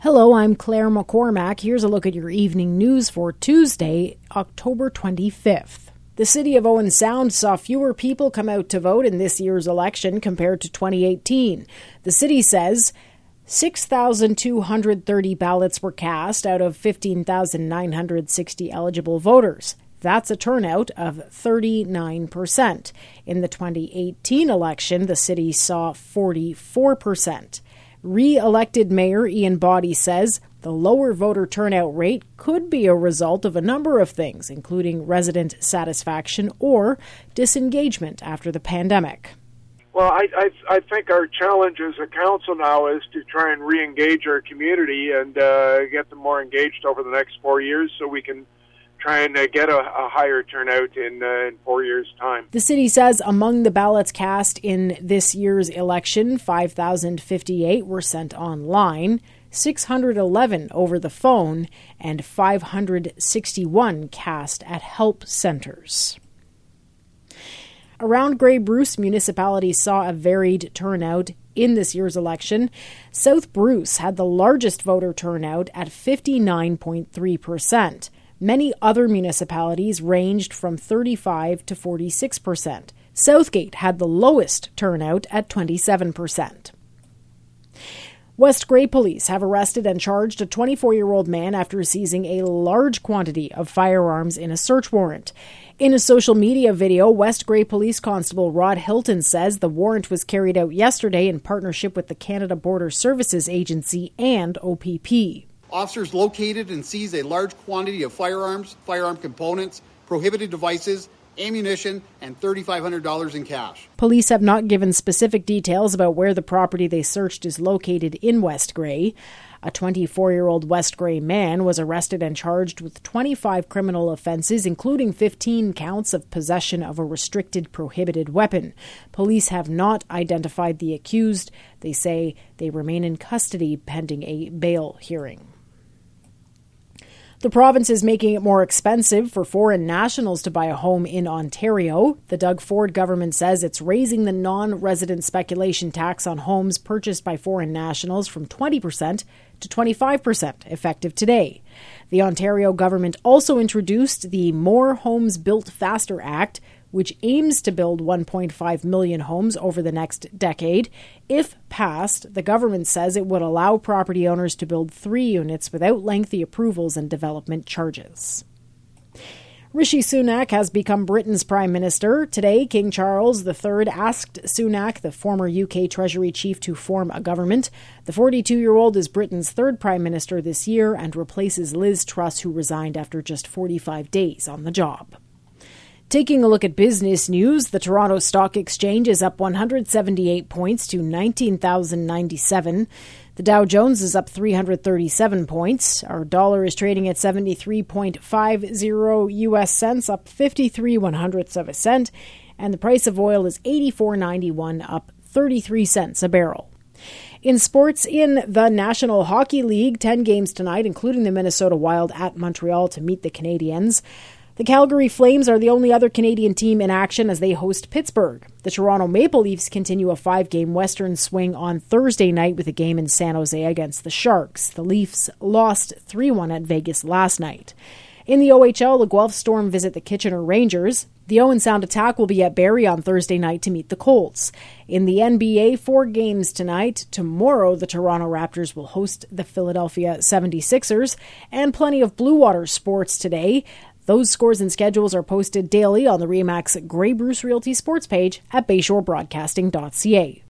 Hello, I'm Claire McCormack. Here's a look at your evening news for Tuesday, October 25th. The city of Owen Sound saw fewer people come out to vote in this year's election compared to 2018. The city says 6,230 ballots were cast out of 15,960 eligible voters. That's a turnout of 39%. In the 2018 election, the city saw 44%. Re-elected Mayor Ian Boddy says the lower voter turnout rate could be a result of a number of things, including resident satisfaction or disengagement after the pandemic. Well, I think our challenge as a council now is to try and re-engage our community and get them more engaged over the next 4 years so we can try and get a higher turnout in 4 years' time. The city says among the ballots cast in this year's election, 5,058 were sent online, 611 over the phone, and 561 cast at help centers. Around Grey Bruce, municipalities saw a varied turnout in this year's election. South Bruce had the largest voter turnout at 59.3%. Many other municipalities ranged from 35 to 46%. Southgate had the lowest turnout at 27%. West Grey police have arrested and charged a 24-year-old man after seizing a large quantity of firearms in a search warrant. In a social media video, West Grey Police Constable Rod Hilton says the warrant was carried out yesterday in partnership with the Canada Border Services Agency and OPP. Officers located and seized a large quantity of firearms, firearm components, prohibited devices, ammunition, and $3,500 in cash. Police have not given specific details about where the property they searched is located in West Grey. A 24-year-old West Grey man was arrested and charged with 25 criminal offences, including 15 counts of possession of a restricted prohibited weapon. Police have not identified the accused. They say they remain in custody pending a bail hearing. The province is making it more expensive for foreign nationals to buy a home in Ontario. The Doug Ford government says it's raising the non-resident speculation tax on homes purchased by foreign nationals from 20% to 25%, effective today. The Ontario government also introduced the More Homes Built Faster Act, which aims to build 1.5 million homes over the next decade. If passed, the government says it would allow property owners to build 3 units without lengthy approvals and development charges. Rishi Sunak has become Britain's Prime Minister. Today, King Charles III asked Sunak, the former UK Treasury chief, to form a government. The 42-year-old is Britain's third Prime Minister this year and replaces Liz Truss, who resigned after just 45 days on the job. Taking a look at business news, the Toronto Stock Exchange is up 178 points to 19,097. The Dow Jones is up 337 points. Our dollar is trading at 73.50 U.S. cents, up 53/100ths of a cent. And the price of oil is $84.91, up 33 cents a barrel. In sports, in the National Hockey League, 10 games tonight, including the Minnesota Wild at Montreal to meet the Canadiens. The Calgary Flames are the only other Canadian team in action as they host Pittsburgh. The Toronto Maple Leafs continue a 5-game Western swing on Thursday night with a game in San Jose against the Sharks. The Leafs lost 3-1 at Vegas last night. In the OHL, the Guelph Storm visit the Kitchener Rangers. The Owen Sound Attack will be at Barrie on Thursday night to meet the Colts. In the NBA, 4 games tonight. Tomorrow, the Toronto Raptors will host the Philadelphia 76ers. And plenty of Blue Water sports today. Those scores and schedules are posted daily on the RE/MAX Grey Bruce Realty sports page at bayshorebroadcasting.ca.